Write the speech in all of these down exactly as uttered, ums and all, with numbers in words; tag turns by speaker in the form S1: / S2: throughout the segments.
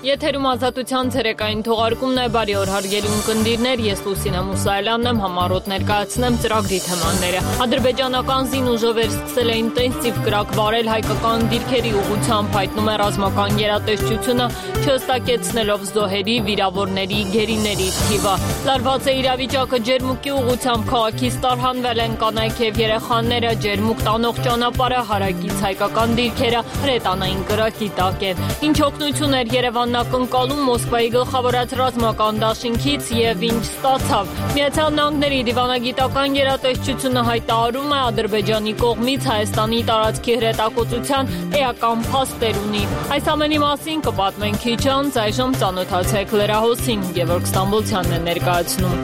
S1: Եթերում ազատության ցերեկային թողարկումն է, բարի օր հարգելի ունկնդիրներ, ես Լուսինե Մուսայելյանն եմ, համառոտ ներկայացնեմ ծրագրի թեմաները։ Ադրբեջանական զինուժը վերսկսել է ինտենսիվ կրակ վարել հայկական դիրքերի ուղղությամբ, հայտնում է ռազմական գերատեսչությունը, չհստակեցնելով զոհերի, վիրավորների, գերիների թիվը։ Լարված է իրավիճակը ջերմուկի ուղղությամբ, քաղաքից տարհանվել են կանայք եւ երեխաները, ջերմուկ տանող ճանապարհը, հարակից հայկական դիրքերը հրետանային կրակի տակ են։ Ինչ օգնություն էր Երևանն ակնկալում Մոսկվայի գլխավորած ռազմական դաշինքից եւ ինչ ստացավ։ Միացյալ Նահանգների դիվանագիտական գերատեսչությունը հայտարարում է Ադրբեջանի կողմից Հայաստանի տարածքի հրետակոծության էական փաստեր ունի։ Այս ամենի մասին կպատմենք քիչ անց, այժմ ծանոթացեք լրահոսին, Գևորգ Ստամբոլցյանն է ներկայացնում։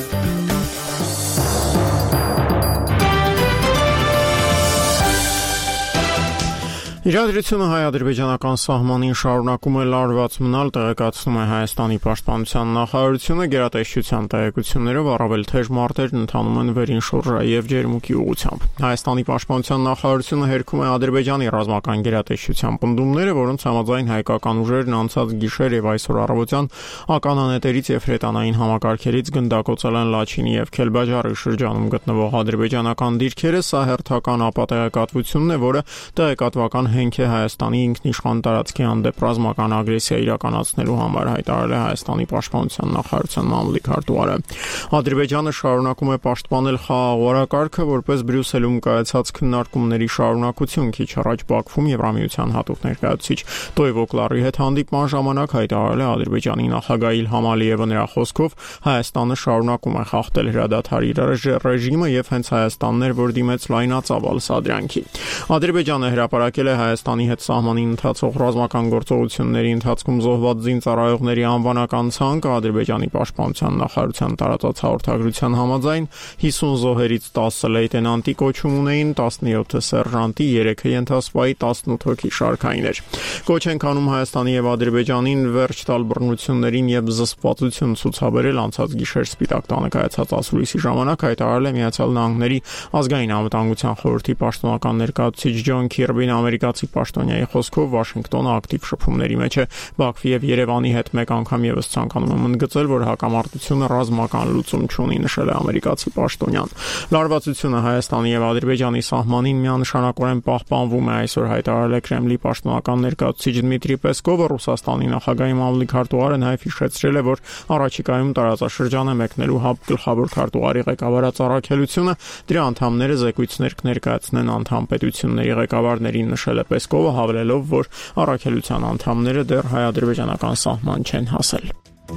S2: Իրադրությունը հայ-ադրբեջանական սահմանին շարունակում է լարված մնալ, տեղեկացնում է Հայաստանի պաշտպանության նախարարությունը, գերատեսչության տեղեկություններով առավել թեժ մարտերն ընթանում են վերին շորժայի եւ ջերմուկի ուղղությամբ։ Հայաստանի պաշտպանության նախարարությունը հերքում է Ադրբեջանի ռազմական գերատեսչության պնդումները, որոնց համաձայն հայկական ուժերն անցած գիշեր եւ այսօր առավոտյան ականանետերից եւ հրետանային համակարգերից գնդակոծել են Լաչինի եւ Քելբաջարի շրջանում գտնվող ադրբեջանական դիրքերը, սա հերթական ապատեգատվությունն է, որը տեղեկատվական հենք է Հայաստանի ինքնիշխան տարածքի հանդեպ ռազմական ագրեսիա իրականացնելու համար, հայտարարել է Հայաստանի պաշտպանության նախարարության մամլիկ հարտուղարը։ Ադրբեջանը շարունակում է պաշտպանել խաղաղ օրակարգը, որպես Բրյուսելում կայացած քննարկումների շարունակություն, քիչ առաջ Բաքվում Եվրամիության հատուկ ներկայացուցիչ Տոյվոկլարի հետ հանդիպման ժամանակ հայտարարել է Ադրբեջանի նախագահ Իլհամ Ալիևը, նրա խոսքով Հայաստանը շարունակում է խախտել հրադադարի ռեժիմը եւ հենց Հայաստանն էր, որ դիմեց լայնածավալ սադրյանքի։ Ադրբեջանը հրապարակել է Հայաստանի հետ սահմանին ընթացող ռազմական գործողությունների ընթացքում զոհված զինծառայողների անվանական ցանկը Ադրբեջանի պաշտպանության նախարարության տարածած հաղորդագրության համաձայն հիսուն զոհերից տասը լեյտենանտի կոչում ունեին, տասնյոթը սերժանտի, երեքը ենթասպայի, տասնութ հոգի շարքային էր։ Կոչ են անում Հայաստանի եւ Ադրբեջանին վերջ տալ բռնություններին եւ զսպվածություն ցուցաբերել, անցած գիշեր Սպիտակ տանը կայացած ասուլիսի ժամանակ հայտարարել է Միացյալ Նահանգների ազգային անվտանգության խորհրդի պաշտոնական ներկայացուցիչ Ջոն Քիրբին ամերիկացի պաշտոնյայի խոսքով Վաշինգտոնը ակտիվ շփումների մեջ է Բաքվի եւ Երևանի հետ մեկ անգամ եւս ցանկանում է ընդգծել, որ հակամարտությունը ռազմական լուծում չունի, նշել է ամերիկացի պաշտոնյան։ Լարվածությունը Հայաստանի եւ Ադրբեջանի սահմանին միանշանակորեն պահպանվում է, այսօր հայտարարել է Կրեմլի պաշտոնական ներկայացուցիչ Դմիտրի Պեսկովը, Ռուսաստանի նախագահի մամլիկ հարտուղարը նաեւ հիշեցրել է, որ առաջիկայում տարածաշրջան է մեկնելու ՀԱՊ գլխավոր քարտուղարի ղեկավարած առաքելությունը, դրա անդամները զեկույցներ կներկայացնեն անդամ պետությունների ղեկավարներին, նշել է Պեսկովը, հավելելով, որ առաքելության անդամները դեռ հայ-ադրբեջանական սահման չեն հասել։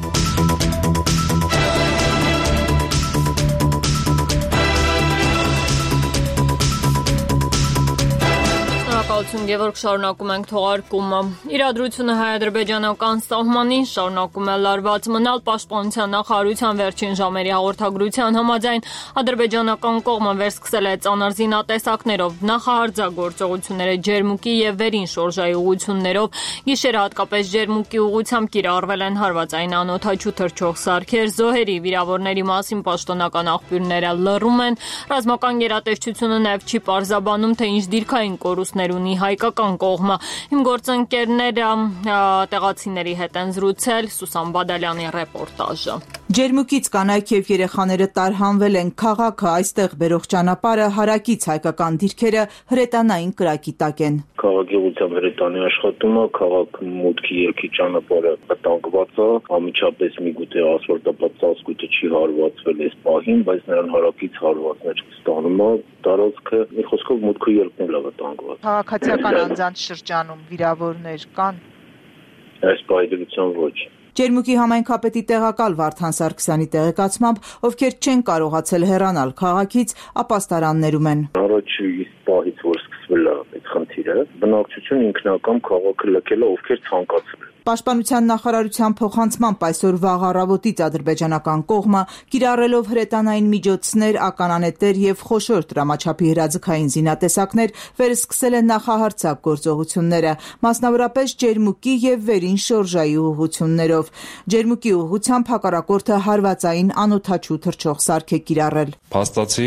S1: Գևորգ, շարունակում ենք թողարկումը։ Իրադրությունը հայ-ադրբեջանական սահմանին շարունակում է լարված մնալ, պաշտպանության նախարարության վերջին ժամերի հաղորդագրության համաձայն ադրբեջանական կողմը վերսկսել է ծանր զինատեսակներով նախահարձակողությունները ջերմուկի եւ վերին շորժայի ուղղություններով, գիշերը հատկապես ջերմուկի ուղղությամբ կիրառվել են հարվածային անօդաչու թռչող սարքեր, զոհերի, վիրավորների մասին պաշտոնական աղբյուրները լռում են, ռազմական գերատեսչությունը նաեւ չի պարզաբանում, թե ինչ դիրքային կորուստներ ունի հայկական կողմը։ Իմ գործընկերները տեղացիների հետ են զրուցել, Սուսան Բադալյանի ռեպորտաժը։
S3: Ջերմուկից կանայք եւ երեխաները տարհանվել են, քաղաքը այստեղ բերող ճանապարհը, հարակից հայկական դիրքերը հրետանային կրակի տակ են։
S4: Քաղաքի ուղղությամբ հրետանի աշխատումը, քաղաք մուտքի ելքի ճանապարհը վտանգված է, անմիջապես միգուցե ասֆալտապատ ծածկույթը չի հարվածվել այս պահին, բայց նրան հարակից հարվածներ ստանում է տարածքը, մի խոսքով մուտքը ելքն է վտանգված։
S5: Քաղաքացիական անձանց շրջանում վիրավորներ կան։
S4: Այս պայմանությամբ ոչ։
S3: Ջերմուկի համայնքապետի տեղակալ Վարդան Սարգսյանի տեղեկացմամբ, ովքեր չեն կարողացել հեռանալ քաղաքից, ապաստարաններում են։
S4: Առաջ իսկ պահից որ սկսվել է այդ խնդիրը, բնակչություն ինքնական քաղաքը լքել է, ովքեր ցանկացել են։
S3: Պաշտպանության նախարարության փոխանցմամբ այսօր վաղ առավոտից ադրբեջանական կողմը կիրառելով հրետանային միջոցներ, ականանետեր եւ խոշոր դրամաչափի հրաձգային զինատեսակներ վերսկսել է նախահարձակ գործողությունները, մասնավորապես ջերմուկի եւ վերին շորժայի ուղղություններով։ Ջերմուկի ուղղությամբ հակառակորդը հարվածային անօդաչու թռչող սարք է կիրառել։
S6: Փաստացի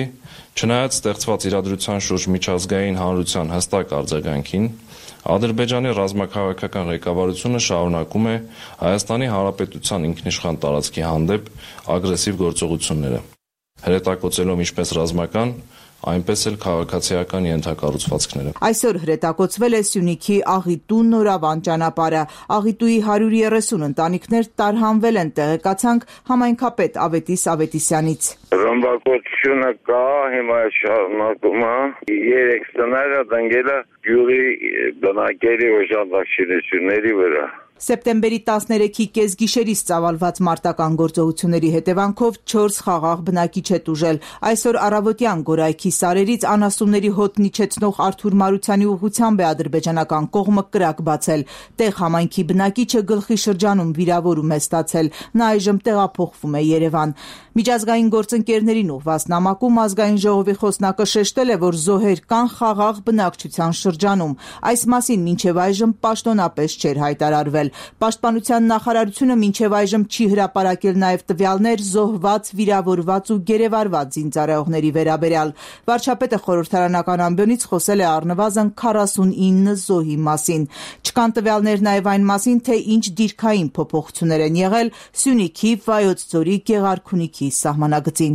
S6: Չնայած ստեղծված իրադրության շուրջ միջազգային հանրության հստակ արձագանքին, Ադրբեջանի ռազմաքաղաքական ղեկավարությունը շարունակում է Հայաստանի Հանրապետության ինքնիշխան տարածքի հանդեպ ագրեսիվ գործողությունները, հրետակոծելով ինչպես ռազմական, այնպես էլ քաղաքացիական ենթակառուցվածքները։
S3: Այսօր հրետակոծվել է Սյունիքի Աղիտու Նորավան ճանապարհը։ Աղիտուի հարյուր երեսուն ընտանիքներ տարհանվել են, տեղեկացանք համայնքապետ Ավետիս Ավետիսյանից։
S7: Ռմբակոծությունը կա, հիմա շարունակում է, երեք տները տնկել է գյուղի բնակելի օժանդակությունների վրա։
S3: Սեպտեմբերի տասներեքի կեսգիշերից ծավալված մարտական գործողությունների հետևանքով չորս խաղաղ բնակիչ է տուժել։ Այսօր առավոտյան Գորայքի սարերից անասունների հոտ իջեցնող Արթուր Մարությանի ուղղությամբ է ադրբեջանական կողմը կրակ բացել։ Տեղ համայնքի բնակիչը գլխի շրջանում վիրավորում է ստացել։ Նա այժմ տեղափոխվում է Երևան։ Միջազգային գործընկերներին ուղղված նամակում ազգային ժողովի խոսնակը շեշտել է, որ զոհեր կան խաղաղ բնակչության շրջանում։ Այս մասին մինչև այժմ պաշտոնապես չէր հայտարարվել։ Պաշտպանության նախարարությունը մինչև այժմ չի հրապարակել նաև տվյալներ զոհված, վիրավորված ու գերեվարված զինծառայողների վերաբերյալ։ Վարչապետը խորհրդարանական ամբիոնից խոսել է առնվազն քառասունինը զոհի մասին։ Չկան տվյալներ նաև այն մասին, թե ինչ դիրքային փոփոխություններ են եղել Սյունիքի, Վայոց ձորի, Գեղարքունիքի սահմանագծին։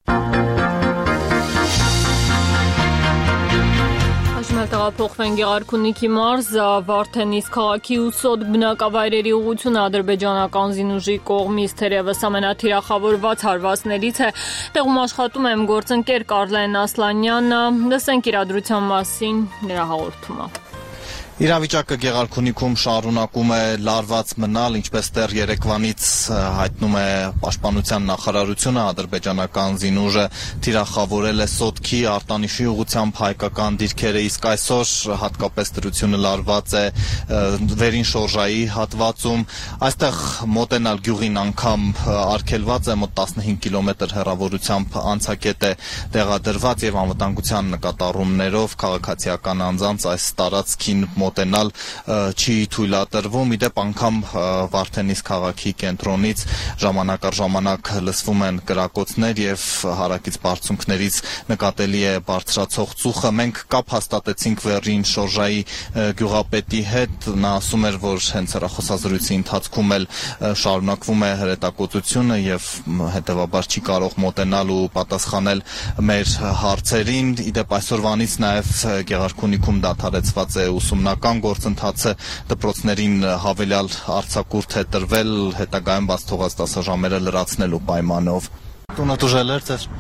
S1: Տեղափոխվեն Գեղարքունիքի մարզ, Վարդենիս քաղաքի ու Սոտ բնակավայրերի ուղղությունը ադրբեջանական զինուժի կողմից թերևս ամենաթիրախավորված հարվածներից է։ Տեղում աշխատում է գործընկեր Կարլեն Ասլանյանը, լսենք իրադրության մասին նրա հաղորդումը։
S8: Իրավիճակը Գեղարքունիքում շարունակում է լարված մնալ, ինչպես դեռ երեկվանից հայտնում է Պաշտպանության նախարարությունը, ադրբեջանական զինուժը թիրախավորել է Սոտքի արտանիշի ուղղությամբ հայկական դիրքերը, իսկ այսօր հատկապես դրությունը լարված է Վերին Շորժայի հատվածում։ Այստեղ մոտենալ գյուղին անգամ արգելված է, մոտ տասնհինգ կիլոմետր հեռավորությամբ անցակետ է տեղադրված եւ անվտանգության նկատառումներով քաղաքացիական անձանց այս տարածքին մոտենալ չի թույլատրվում։ Իդեպ անգամ Վարդենիս քաղաքի կենտրոնից ժամանակ առ ժամանակ լսվում են կրակոցներ եւ հարակից բարձունքներից նկատելի է բարձրացող ծուխը։ Մենք կապ հաստատեցինք Վերին Շորժայի գյուղապետի հետ, նա ասում էր, որ հենց հեռախոսազրույցի ընթացքում էլ շարունակվում է հրետակոծությունը եւ հետեւաբար չի կարող մոտենալ ու պատասխանել մեր հարցերին։ Իդեպ այսօրվանից նաեւ Գեղարքունիքում դադարեցված է ուսումնական գործընթացը, դպրոցներին հավելյալ արձակուրդ է տրվել հետագայում բաց թողած դասաժամերը լրացնելու պայմանով։ Տունը տուժել էր ձեզ։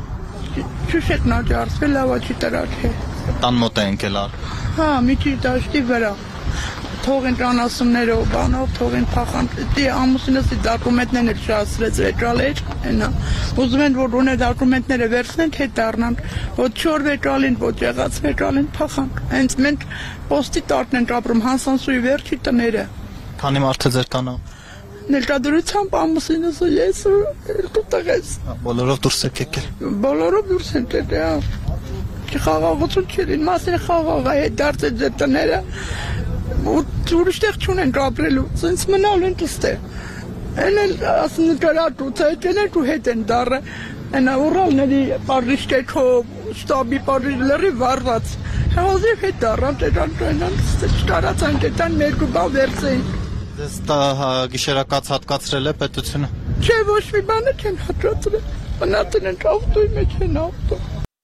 S9: Չուշեք նա ջարսվել լավաչի տրաչ է։
S8: Տան մոտ է ընկել ար։
S9: Հա, միջի դաշտի վրա։ Թողին տանասումներով, բանով, թողին փախանդ։ Դե ամուսինս դոկումենտներն էլ շահացրեց ռետրալեր, այնա։ Ուզում են որ ունե դոկումենտները վերցնեն, թե դառնան։ Ոչ չոր ռետրալին, ոչ եղած ռետրալին փախանք։ Հենց մենք պոստի տարտն ենք ապրում Հանսանսուի վերջի տները։
S8: Քանի մարդ է ձեր տանը։
S9: Ներկայությամբ ամուսինս ու ես ու երկու տղես։
S8: Բոլորով դուրս եք եկել։
S9: Բոլորով դուրս են եկել։ Չխաղաղություն չերին, մասին խաղաղ է դարձել ձեր տները։ Ուրիշտեղ չունենք ապրելու, սենց մնալ են տստեղ։ Են էլ ասն կրատուց հետեն է ու հետ են դարը, են ուռալների պարրիշտեքով, շտաբի պարրիշտների վարված, հազիվ հետ դարան տետան տենան, չտարացան տետան մերկու բավ վերցեին։
S8: Դες գիշերակաց հատկացրել է պետությունը։
S9: Չէ, ոչ մի բանը չեն հատկացրել, մնացել են ավտոյի մեջ են ավտո։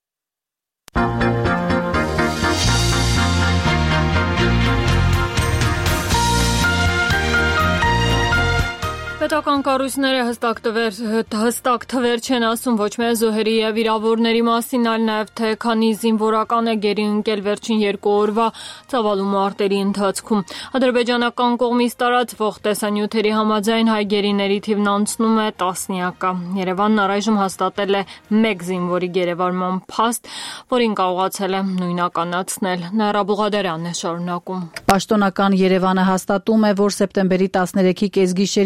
S1: Պետական կառույցները հստակ թվեր, հստակ թվեր չեն ասում ոչ միայն զոհերի եւ վիրավորների մասին, այլ նաեւ թե քանի զինվորական է գերի ընկել վերջին երկու օրվա ծավալու մարտերի ընթացքում։ Ադրբեջանական կողմից տարածվող տեսանյութերի համաձայն հայ գերիների թիվն անցնում է տասնյակը։ Երևանն առայժմ հաստատել է մեկ զինվորի գերեվարման փաստ, որին կարողացել է նույնականացնել։ Նաիրա Բուղադարյանն է շարունակում։
S10: Պաշտոնական Երևանը հաստատում է, որ սեպտեմբերի տասներեքի կեսգիշերից սկսված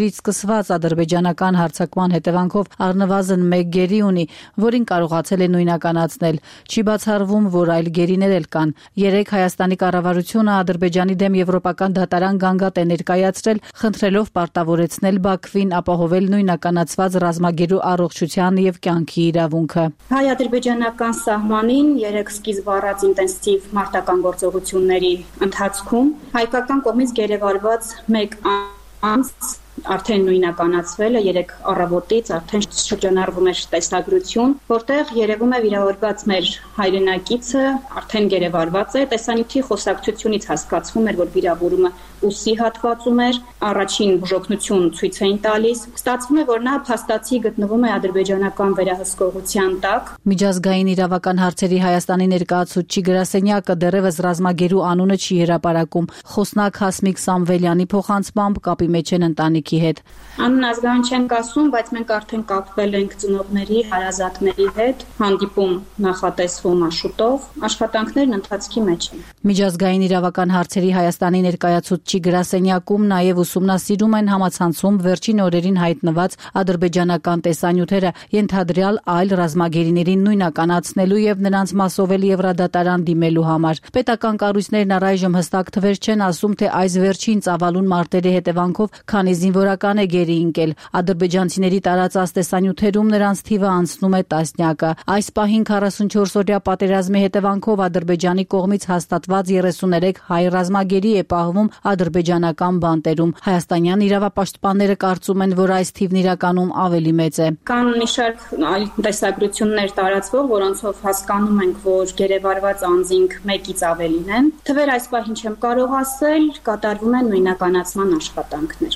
S10: թվաց ադրբեջանական հարձակման հետևանքով առնվազն մեկ գերի ունի, որին կարողացել է նույնականացնել։ Չի բացառվում, որ այլ գերիներ էլ կան։ Երեկ Հայաստանի կառավարությունը Ադրբեջանի դեմ եվրոպական դատարան գանգատ է ներկայացրել, խնդրելով պարտավորեցնել Բաքվին ապահովել նույնականացված ռազմագերու առողջության եւ կյանքի իրավունքը։
S11: Հայ-ադրբեջանական սահմանին երեք սկիզբ առած ինտենսիվ մարտական գործողությունների ընթացքում հայկական կողմից գերեվարված մեկ անձ արդեն նույնականացվել է, երեք առավոտից արդեն շրջանառվում է տեսագրություն, որտեղ երևում է վիրավորված մեր հայրենակիցը արդեն գերեվարված է, տեսանյութի խոսակցությունից հասկացվում էր, որ վիրավորումը ուսի հատվածում էր, առաջին բուժօգնություն ցույց էին տալիս, ստացվում է, որ նա փաստացի գտնվում է ադրբեջանական վերահսկողության տակ։
S10: Միջազգային իրավական հարցերի Հայաստանի ներկայացուցիչ գրասենյակը դեռևս ռազմագերու անունը չի հրապարակում։ Խոսնակ Հասմիկ Սամվելյանի փոխանցմամբ կապի մեջ են ընտանիքի հետ։
S11: Անուն ազգային չենք ասում, բայց մենք արդեն կապվել ենք ծնողների, հարազատների հետ, հանդիպում նախատեսվում է շուտով, աշխատանքներն ընթացքի մեջ են։
S10: Միջազգային իրավական հարցերի Հայաստանի ներկայացուցիչ գրասենյակում նաև ուսումնասիրում են համացանցում վերջին օրերին հայտնված ադրբեջանական տեսանյութերը, ենթադրյալ այլ ռազմագերիներին նույնականացնելու եւ նրանց մասով էլ Եվրադատարան դիմելու համար։ Պետական կառույցներն առայժմ հստակ թվեր չեն ասում, թե այս վերջին ծավալուն մարտերի հետևանքով քանի զինվորական է գերի ընկել։ Ադրբեջանցիների տարածած տեսանյութերում նրանց թիվը անցնում է տասնյակը։ Այս պահին քառասունչորս-օրյա պատերազմի հետևանքով Ադրբեջանի կողմից հաստատված երեսուներեք հայ ռազմագերի է պահվում ադրբեջանական բանտերում։ Հայաստանյան իրավապաշտպանները կարծում են, որ այս թիվն իրականում ավելի մեծ է։
S11: Կան մի շարք այլ տեսագրություններ տարածվող, որոնցով հասկանում ենք, որ գերեվարված անձինք մեկից ավելին են։ Թվեր այս պահին չեմ կարող ասել, կատարվում են նույնականացման աշխատանքներ։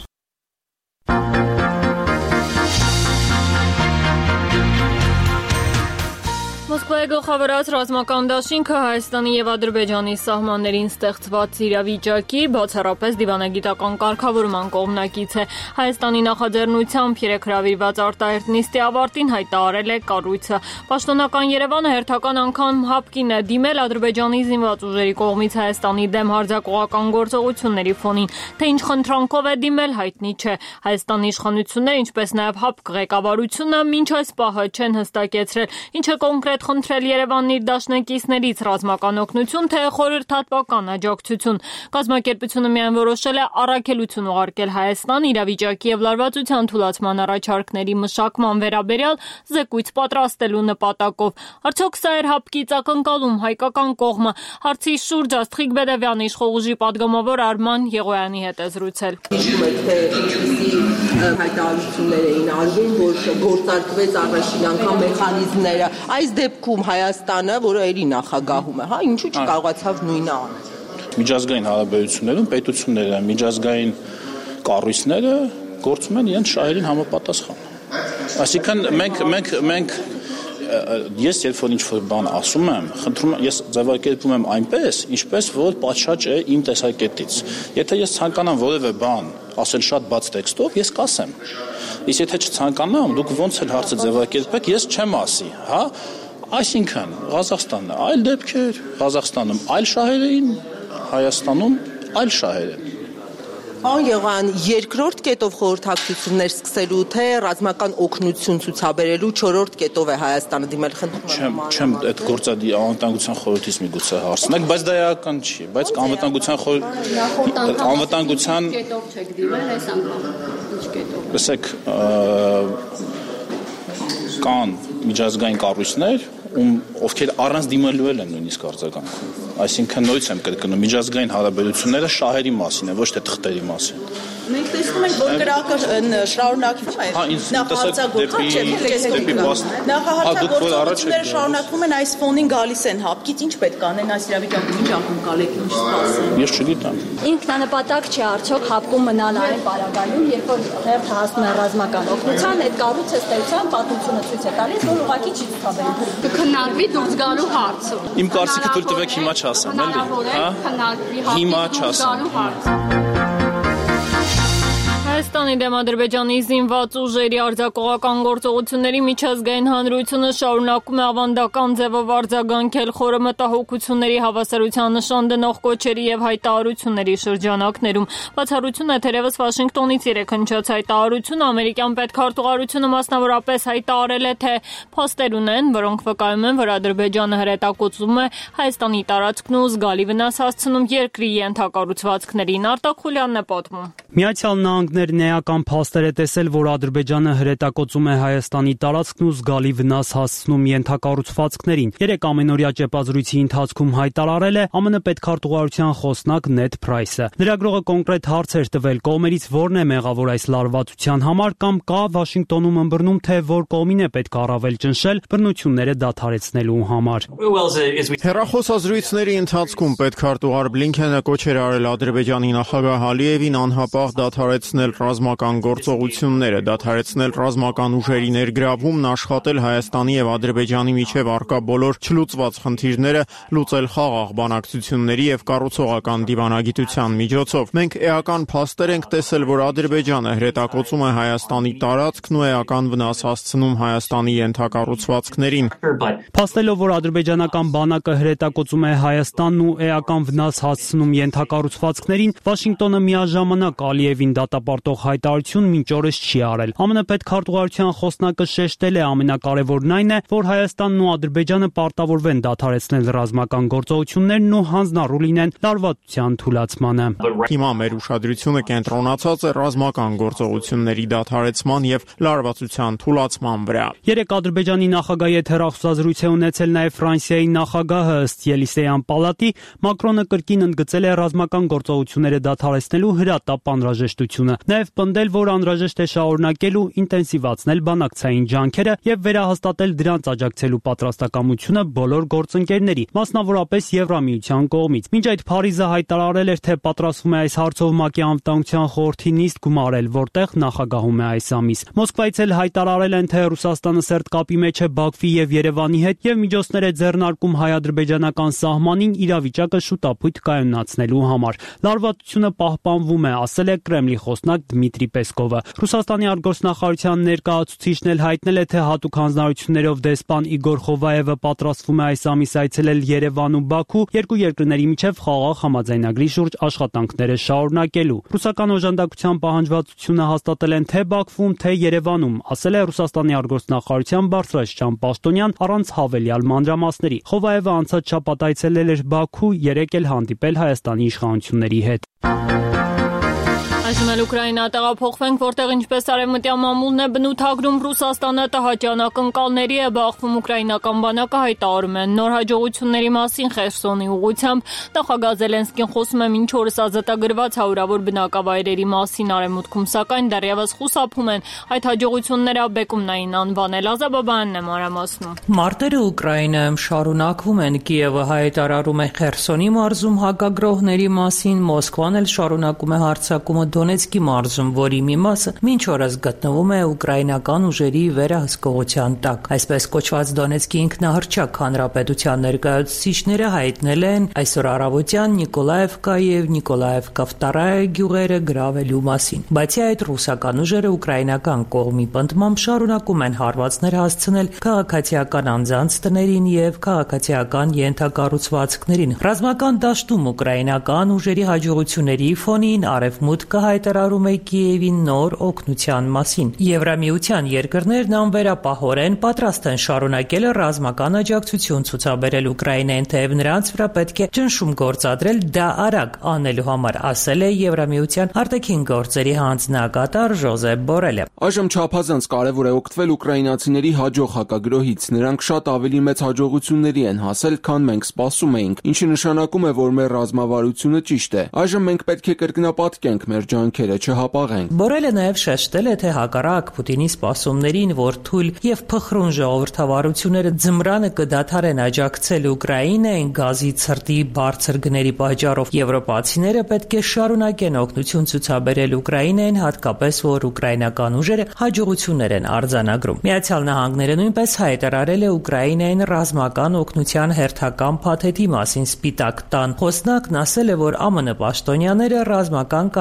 S1: Մոսկվայի գլխավորած ռազմական դաշինքը Հայաստանի եւ Ադրբեջանի սահմաններին ստեղծված իրավիճակի բացառապես դիվանագիտական կարգավորման կողմնակից է։ Հայաստանի նախաձեռնությամբ երեք հրավիրված արտահերթ նիստի ավարտին հայտարարել է կառույցը։ Պաշտոնական Երևանը հերթական անգամ հապկին է դիմել Ադրբեջանի զինված ուժերի կողմից Հայաստանի դեմ հարձակողական գործողությունների ֆոնին, թե ինչ խնդրանքով է դիմել հայտնի չէ։ Հայաստանի իշխանությունները, ինչպես նաեւ հապկ ղեկավարությունը մինչ այս պահը չեն հստակեցրել, ինչ է կոնկրետ խնդրել Երևանն իր դաշնակիցներից ռազմական օգնություն, թե խորհրդատվական աջակցություն։ Կազմակերպությունը միայն որոշել է առաքելություն ուղարկել Հայաստան իրավիճակի եւ լարվածության թույլատման առաջարկների մշակման վերաբերյալ զեկույց պատրաստելու նպատակով։ Արդյոք սա էր հապկից ակնկալում հայկական կողմը։ Հարցի շուրջ Աստղիկ Բեդևյանը իշխողուժի падգամավոր Արման Եղոյանի հետ է զրուցել։
S12: Հիշում եք, թե ինչպիսի հայտարարություններ էին արվում, որ գործարկվեց առաջին անգամ մեխանիզմները։ Այս դեպքում Հայաստանը, որը երի նախագահում է, հա, ինչու չկարողացավ նույնը անել։
S13: Միջազգային հարաբերություններում պետությունները, միջազգային կառույցները գործում են իրենց շահերին համապատասխան։ Այսինքն մենք մենք մենք ես երբ որ ինչ-որ բան ասում եմ, խնդրում եմ, ես ձևակերպում եմ այնպես, ինչպես որ պատշաճ է իմ տեսակետից։ Եթե ես ցանկանամ որևէ բան ասել շատ բաց տեքստով, ես կասեմ։ Իսկ եթե չցանկանամ, դուք ոնց էլ հարցը ձևակերպեք, ես չեմ ասի, հա։ Այսինքն Ղազախստանն այլ դեպքեր, Ղազախստանում այլ շահեր էին, Հայաստանում այլ շահեր են։
S12: Պարոն Եղոյան, երկրորդ կետով խորհրդակցություններ սկսելու, թե ռազմական օգնություն ցուցաբերելու չորրորդ կետով է Հայաստանը դիմել, խնդրում եմ։
S13: Չեմ, չեմ այդ գործը անվտանգության խորհրդից միգուցե հարցնեք, բայց դա էական չի, բայց անվտանգության խորհրդ անվտանգության
S11: կետով չեք դիմել այս անգամ։ Ինչ կետով։
S13: Լսեք, կան միջազգային կառույցներ, ում ովքեր առանց դիմելու են նույնիսկ արձագանքում։ Այսինքն նույնիսկ եմ կրկնում, միջազգային հարաբերությունները շահերի մասին է, ոչ թե թղթերի մասին։
S12: Մենք տեսնում ենք, որ կրակը շարունակվում է։ Նախահարցագործած չէ, նախահարցագործությունները շարունակվում են, այս ֆոնին գալիս են հապկից, ինչ պետք է անեն այս իրավիճակում, ինչ ակնկալեք, ինչ սպասեն։
S13: Ես չգիտեմ։
S11: Ինքնանպատակ չէ արդյոք հապկում մնալ այն պարագայում, երբ որ հերթը հասնում է ռազմական օգնության, այդ կառույցը ստեղծան պատմությունը ցույց է տալիս, որ ուղղակի չի ցուցաբերում։
S14: Կքննարկվի դուրս գալու հարցը։
S13: Իմ կարծիքը թույլ տվեք հիմա չասեմ, էլի, հա։
S14: Քննարկվի
S13: հիմա չասեմ։
S1: Հայաստանի Ռուսաստանի դեմ Ադրբեջանի զինված ուժերի արձակողական գործողությունների միջազգային հանրությունը շարունակում է ավանդական ձևով արձագանքել խորը մտահոգությունների, հավասարության նշան դնող կոչերի եւ հայտարարությունների շրջանակներում։ Բացառությունը թերևս Վաշինգտոնից երեկ հնչած հայտարարությունը ամերիկյան պետքարտուղարությունը մասնավորապես հայտարարել է, թե փոստեր ունեն, որոնք վկայում են, որ Ադրբեջանը հրետակոծում է Հայաստանի տարածքն ու զգալի վնաս հասցնում երկրի ենթակառուցվածքներին։ Արտակ Խուլյանն է պատմում։
S15: Միացյալ Նահանգներն էական փաստեր է տեսել, որ Ադրբեջանը հրետակոծում է Հայաստանի տարածքն ու զգալի վնաս հասցնում ենթակառուցվածքներին։ Երեք ամենօրյա ճեպազրույցի ընթացքում հայտարարել է ԱՄՆ պետքարտուղարության խոսնակ Նեդ Փրայսը։ Լրագրողը կոնկրետ հարց էր տվել կողմերից որն է մեղավոր այս լարվածության համար կամ կա Վաշինգտոնում ըմբռնում, թե որ կողմին է պետք առավել ճնշել բռնությունները դադարեցնելու համար։
S2: Հեռախոսազրույցների ընթացքում պետքարտուղար Բլինքենը կոչ էր արել Ադրբեջանի նախագահ Ալիևին անհապաղ դադարեցնել ռազմական գործողությունները, դադարեցնել ռազմական ուժերի ներգրավումն, աշխատել Հայաստանի եւ Ադրբեջանի միջև առկա բոլոր չլուծված խնդիրները, լուծել խաղաղ բանակցությունների եւ կառուցողական դիվանագիտության միջոցով։ Մենք էական փաստեր ենք տեսել, որ Ադրբեջանը հրետակոծում է Հայաստանի տարածքն ու էական վնաս հասցնում Հայաստանի ենթակառուցվածքներին։
S15: Փաստելով, որ ադրբեջանական բանակը հրետակոծում է Հայաստանն ու էական վնաս հասցնում ենթակառուցվածքներին, Վաշինգտոնը միաժամանակ Ալիևին դատապարտող հայտարարություն մինչ օրս չի արել։ ԱՄՆ պետքարտուղարության խոսնակը շեշտել է ամենակարևորն այն է, որ Հայաստանն ու Ադրբեջանը պարտավորվեն դադարեցնել ռազմական գործողություններն ու հանձնառու լինեն լարվածության թուլացմանը։
S2: Հիմա մեր ուշադրությունը կենտրոնացած է ռազմական գործողությունների դադարեցման եւ լարվածության թուլացման վրա։
S15: Երեք Ադրբեջանի նախագահի հետ հեռախոսազրույց է ունեցել նաեւ Ֆրանսիայի նախագահը, ըստ Ելիսեյան պալատի, Մակրոնը կրկին ընդգծել է ռազմական գործողությունները դադարեցնելու հրատապ անհրաժեշտությունը, նաև պնդել, որ անհրաժեշտ է շարունակել ու ինտենսիվացնել բանակցային ջանքերը եւ վերահաստատել դրանց աջակցելու պատրաստակամությունը բոլոր գործընկերների, մասնավորապես Եվրամիության կողմից։ Մինչ այդ Փարիզը հայտարարել էր, թե պատրաստվում է այս հարցով ՄԱԿ-ի անվտանգության խորհրդի նիստ գումարել, որտեղ նախագահում է այս ամիս։ Մոսկվայից էլ հայտարարել են, թե Ռուսաստանը սերտ կապի մեջ է Բաքվի եւ Երևանի հետ եւ միջոցներ է ձեռնարկում հայ-ադրբեջանական սահմանին իրավիճակը շուտապույտ կայունացնելու համար։ Լարվածությունը պահպանվում է, ասել է Կրեմլի խոսնակ Դմիտրի Պեսկովը։ Ռուսաստանի արտգործնախարարության ներկայացուցիչն էլ հայտնել է, թե հատուկ հանձնարարություններով դեսպան Իգոր Խովայևը պատրաստվում է այս ամիս այցելել Երևան ու Բաքու, երկու երկրների միջև խաղաղ համաձայնագրի շուրջ աշխատանքները շարունակելու։ Ռուսական օժանդակության պահանջվածությունը հաստատել են թե Բաքվում, թե Երևանում, ասել է Ռուսաստանի արտգործնախարարության բարձրաստիճան պաշտոնյան առանց հավելյալ մանրամասների։ Խովայևը անցած շաբաթ այցելել էր Բաքու, երեկ էլ հանդիպել Հայաստանի իշխանությունների հետ։
S1: Այժմ էլ Ուկրաինա տեղափոխվենք, որտեղ ինչպես արևմտյան մամուլն է բնութագրում, Ռուսաստանը տհաճան ակնկալների է բախվում ուկրաինական բանակը հայտարարում են նոր հաջողությունների մասին Խերսոնի ուղղությամբ։ Նախագահ Զելենսկին խոսում է մինչ օրս ազատագրված հարյուրավոր բնակավայրերի մասին արևմուտքում, սակայն դեռևս խուսափում են այդ հաջողությունները բեկումնային անվանել։ Ազաբաբյանն է մանրամասնում։
S16: Մարտերը Ուկրաինայում շարունակվում են, Կիևը հայտարարում է Խերսոնի մարզում հակագրողների մասին, Մոսկվան էլ շարունակում է հարձակումը Դոնեցկի մարզում, որի մի մասը մինչ օրս գտնվում է ուկրաինական ուժերի վերահսկողության տակ։ Այսպես կոչված Դոնեցկի ինքնահռչակ հանրապետության ներկայացուցիչները հայտնել են այսօր առավոտյան Նիկոլաևկա եւ Նիկոլաևկա վտարայա գյուղերը գրավելու մասին։ Բացի այդ, ռուսական ուժերը ուկրաինական կողմի պնդմամբ շարունակում են հարվածներ հասցնել քաղաքացիական անձանց տներին եւ քաղաքացիական ենթակառուցվածքներին։ Ռազմական դաշտում ուկրաինական ուժերի հաջողությունների ֆոնին արևմուտքը հայտարարում է Կիևին նոր օգնության մասին։ Եվրամիության երկրներն անվերապահորեն պատրաստ են շարունակել ռազմական աջակցություն ցուցաբերել Ուկրաինային, թեև նրանց վրա պետք է ճնշում գործադրել դա արագ անելու համար, ասել է Եվրամիության արտաքին գործերի հանձնակատար Ժոզեփ Բորելը։
S17: Այժմ չափազանց կարևոր է օգտվել ուկրաինացիների հաջող հակագրոհից։ Նրանք շատ ավելի մեծ հաջողությունների են հասել, քան մենք սպասում էինք, ինչը նշանակում է, որ մեր ռազմավարությունը ճիշտ է։ Այժմ մենք պետք է կրկնապատկենք մեր ջանքերը, չհապաղենք։
S16: Բորելը նաև շեշտել է, թե հակառակ Պուտինի սպասումներին, որ թույլ եւ փխրուն ժողովրդավարությունները ձմռանը կդադարեն աջակցել Ուկրաինային գազի ցրտի բարձր գների պատճառով, եվրոպացիները պետք է շարունակեն օգնություն ցուցաբերել Ուկրաինային, հատկապես որ ուկրաինական ուժերը հաջողություններ են արձանագրում։ Միացյալ Նահանգները նույնպես հայտարարել է Ուկրաինային ռազմական օգնության հերթական փաթեթի մասին Սպիտակ տան խոսնակն ասել է, որ ԱՄՆ պաշտոնյաները ռազմական կարիքների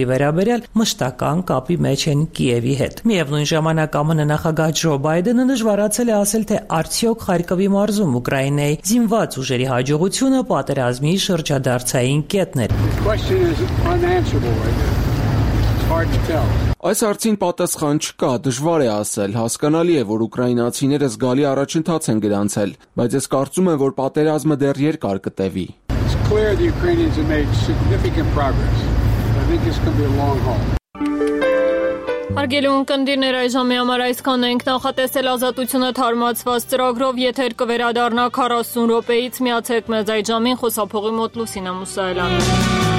S16: ծրագրի վերաբերյալ մշտական կապի մեջ են Կիևի հետ։ Միևնույն ժամանակ ԱՄՆ նախագահ Ջո Բայդենը դժվարացել է ասել, թե արդյոք Խարկովի մարզում Ուկրաինայի զինված ուժերի հաջողությունը պատերազմի շրջադարձային կետն էր։
S17: Այս հարցին պատասխան չկա, դժվար է ասել, հասկանալի է, որ ուկրաինացիները զգալի առաջընթաց են գրանցել, բայց ես կարծում եմ, որ պատերազմը դեռ երկար կտևի։
S1: Հարգելի ունկնդիրներ, այժմի համար այսքան ենք, նախատեսել ազատությունը թարմացված ծրագրով, եթեր կվերադառնա քառասուն րոպեից, միացեք մեզ այդ ժամին, խոսափողի մոտ Լուսինա Մուսայելյանը։